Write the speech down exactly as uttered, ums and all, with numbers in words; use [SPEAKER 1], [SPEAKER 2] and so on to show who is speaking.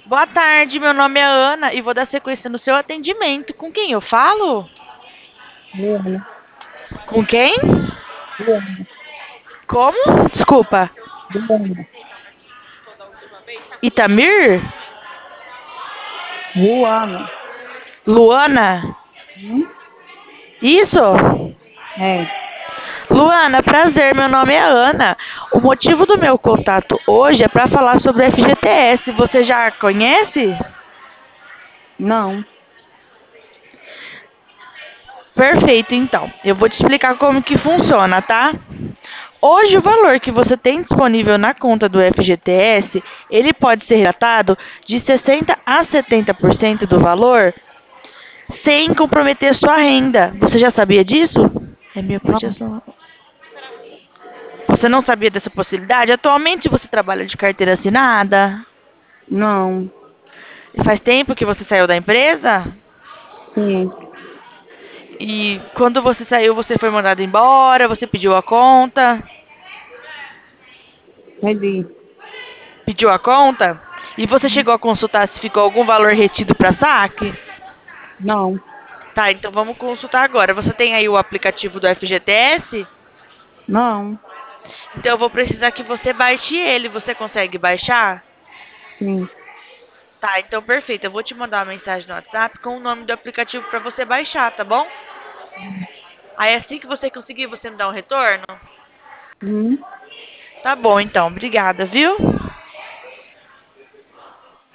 [SPEAKER 1] Boa tarde, meu nome é Ana e vou dar sequência no seu atendimento. Com quem eu falo?
[SPEAKER 2] Luana,
[SPEAKER 1] Com quem?
[SPEAKER 2] Luana,
[SPEAKER 1] Como? Desculpa.
[SPEAKER 2] Luana,
[SPEAKER 1] Itamir?
[SPEAKER 2] Luana.
[SPEAKER 1] Luana?
[SPEAKER 2] Hum?
[SPEAKER 1] Isso?
[SPEAKER 2] É,
[SPEAKER 1] Luana, prazer, meu nome é Ana. O motivo do meu contato hoje é para falar sobre F G T S. Você já conhece?
[SPEAKER 2] não,
[SPEAKER 1] Perfeito, então. Eu vou te explicar como que funciona, tá? Hoje, o valor que você tem disponível na conta do F G T S, ele pode ser retratado de sessenta a setenta por cento do valor sem comprometer sua renda. Você já sabia disso? É minha
[SPEAKER 2] não,
[SPEAKER 1] proteção. Você não sabia dessa possibilidade? Atualmente você trabalha de carteira assinada?
[SPEAKER 2] não,
[SPEAKER 1] E faz tempo que você saiu da empresa?
[SPEAKER 2] sim,
[SPEAKER 1] E quando você saiu, você foi mandado embora? Você pediu a conta?
[SPEAKER 2] entendi.
[SPEAKER 1] Pediu a conta? E você chegou a consultar se ficou algum valor retido para saque?
[SPEAKER 2] Não,
[SPEAKER 1] Tá, então vamos consultar agora. Você tem aí o aplicativo do F G T S?
[SPEAKER 2] não,
[SPEAKER 1] Então eu vou precisar que você baixe ele. Você consegue baixar?
[SPEAKER 2] sim,
[SPEAKER 1] Tá, então perfeito. Eu vou te mandar uma mensagem no WhatsApp com o nome do aplicativo para você baixar, tá bom? Aí assim que você conseguir, você me dá um retorno?
[SPEAKER 2] hum,
[SPEAKER 1] Tá bom, então. Obrigada, viu?